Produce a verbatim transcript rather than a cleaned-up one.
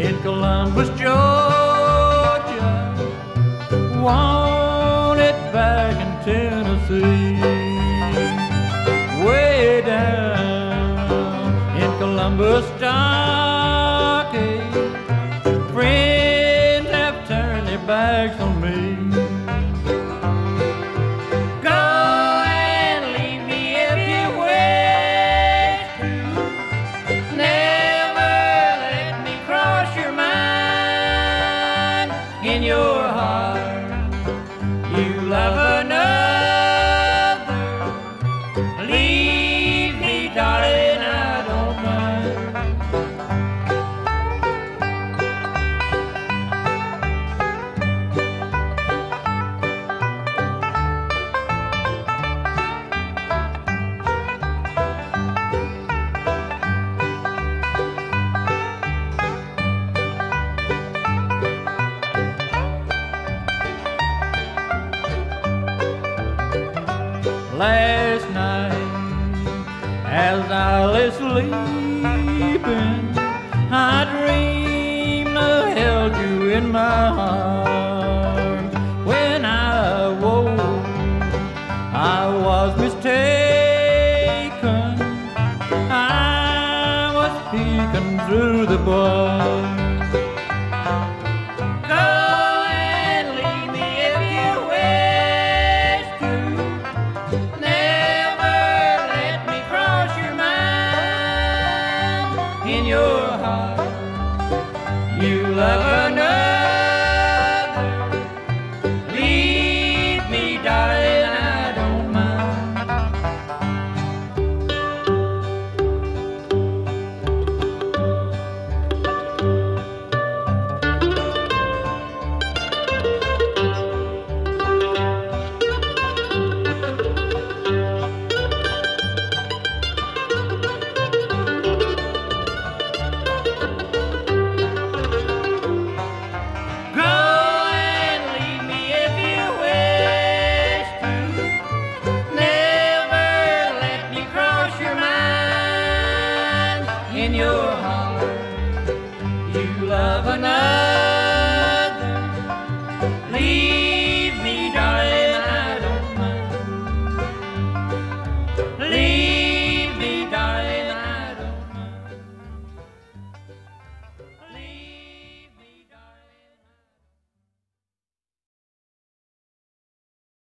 in Columbus, Georgia. Want it back in Tennessee. Way down in Columbus, Stockade, friends have turned their backs on me. In your heart, you love another. Leave me, darling, I don't mind. Last night, as I lay sleeping, I dreamed I held you in my arms. When I woke, I was mistaken. I was peeking through the bars. In your heart, you love another. Leave me, darling, I don't mind. In your heart, you love another.